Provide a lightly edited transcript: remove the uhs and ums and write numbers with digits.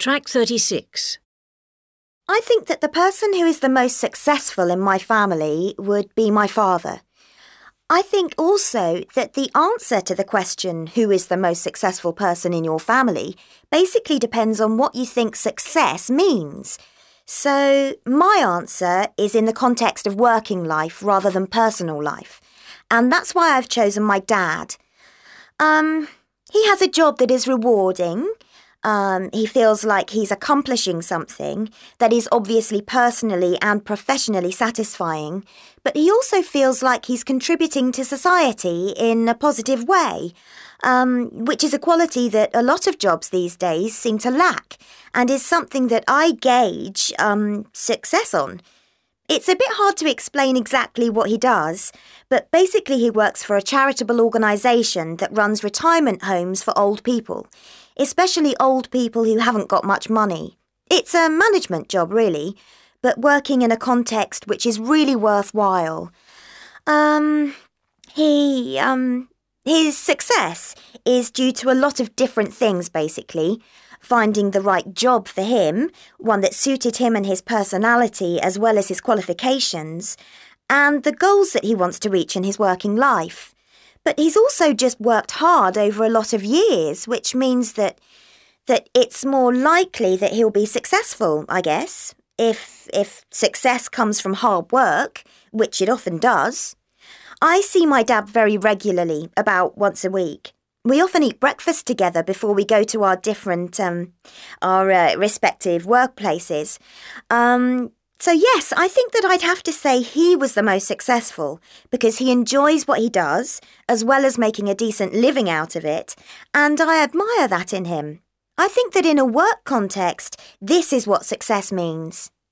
Track 36. I think that the person who is the most successful in my family would be my father. I think also that the answer to the question, who is the most successful person in your family, basically depends on what you think success means. So my answer is in the context of working life rather than personal life. And that's why I've chosen my dad. He has a job that is rewarding. He feels like he's accomplishing something that is obviously personally and professionally satisfying, but he also feels like he's contributing to society in a positive way, which is a quality that a lot of jobs these days seem to lack, and is something that I gauge success on. It's a bit hard to explain exactly what he does, but basically he works for a charitable organisation that runs retirement homes for old people, especially old people who haven't got much money. It's a management job, really, but working in a context which is really worthwhile. His success is due to a lot of different things, basically. Finding the right job for him, one that suited him and his personality as well as his qualifications, and the goals that he wants to reach in his working life. But he's also just worked hard over a lot of years, which means that it's more likely that he'll be successful, I guess, if success comes from hard work, which it often does. I see my dad very regularly, about once a week. We often eat breakfast together before we go to our different, respective workplaces. So yes, I think that I'd have to say he was the most successful because he enjoys what he does, as well as making a decent living out of it, and I admire that in him. I think that in a work context, this is what success means.